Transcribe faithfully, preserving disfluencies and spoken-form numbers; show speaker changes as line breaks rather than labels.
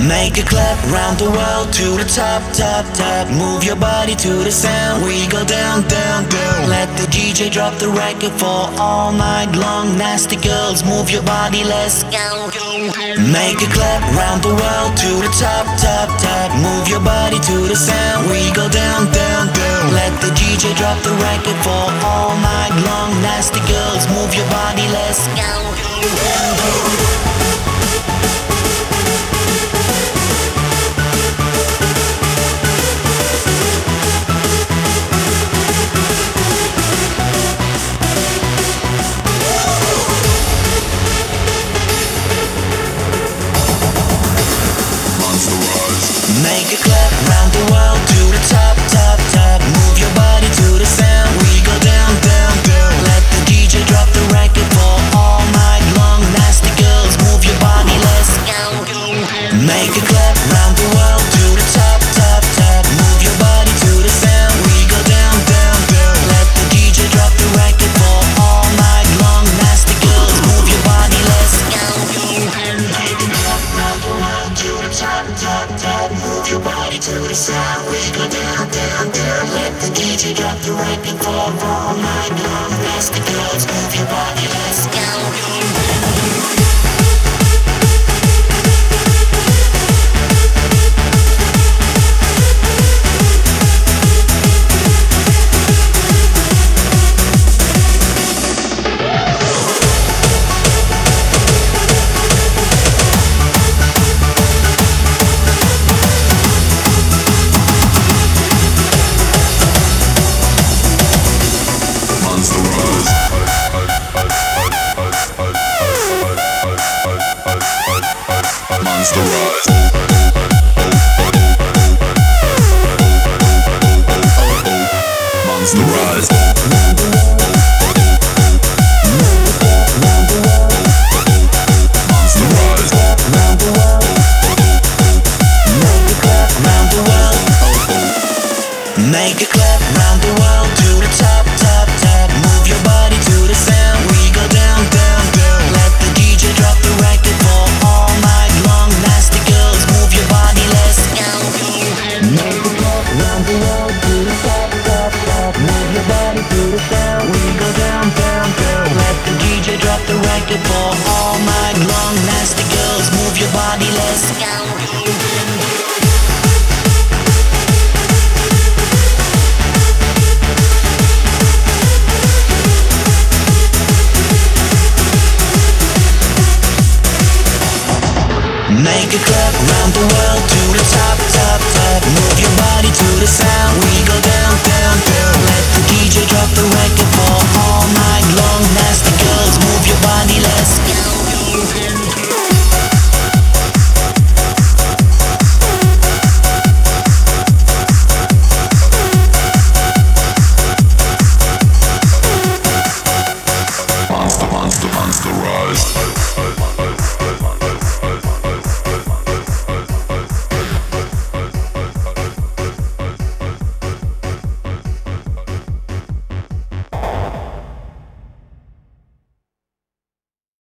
Make a clap round the world to the top, top, top. Move your body to the sound. We go down, down, down. Let the D J drop the record for all night long. Nasty girls, move your body, let's go. Make a clap round the world to the top, top, top. Move your body to the sound. We go down, down, down. Let the D J drop the record for all night long. Nasty girls, move your body, let's go. Make a clap round the world to the top, top, top. Move your body to the sound. We go down, down, down. Let the D J drop the record for all night long. Nasty girls, move your body, let's go. Make a clap round the world to the top, top, top. Move your body to the sound. We go down, down, down. Let the D J drop the record for all night long. Nasty girls, move your body, let's go. Make a clap round the world to the top, top, top. Move your body to the sound. We go down, down, down. Let the D J drop the record for all night long. Nasty girls, move your body, let's go. Monster Rise. Monster Rise. Monster Rise. Make a clap round the world to the top, top, top. Move your body to the sound. We go down, down, down. Let the D J drop the record for all night long. Nasty girls, move your body, let's go. Make a clap round the world to the top, top, top. Move your body to the sound. We go down, down, down. Let the D J drop the record for all night long. Nasty girls, move your body, let's go. Make a clap round the world.